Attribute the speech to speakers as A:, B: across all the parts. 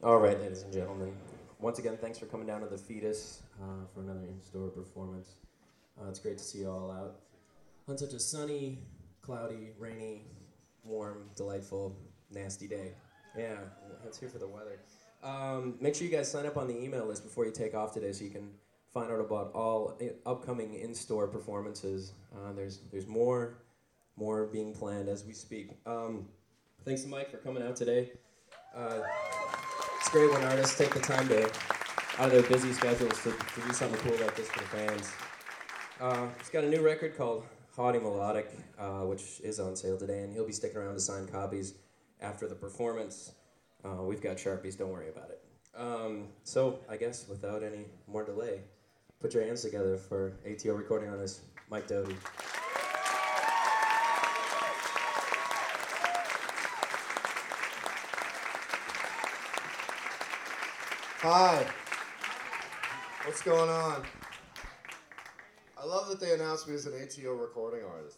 A: All right, ladies and gentlemen. Once again, thanks for coming down to the Fetus for another in-store performance. It's great to see you all out on such a sunny, cloudy, rainy, warm, delightful, nasty day. Yeah, let's hear for the weather. Make sure you guys sign up on the email list before you take off today so you can find out about all upcoming in-store performances. There's more being planned as we speak. Thanks to Mike for coming out today. It's great when artists take the time out of their busy schedules to do something cool like this for the fans. He's got a new record called Haughty Melodic, which is on sale today, and he'll be sticking around to sign copies after the performance. We've got Sharpies, don't worry about it. So, I guess without any more delay, put your hands together for ATO recording artist Mike Doty.
B: Hi. What's going on? I love that they announced me as an ATO recording artist.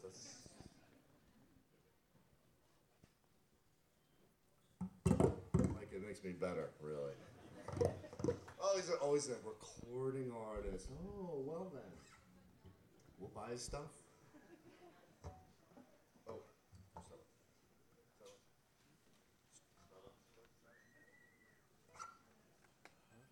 B: Like, it makes me better, really. Oh, he's always a recording artist. Oh, well then. We'll buy his stuff.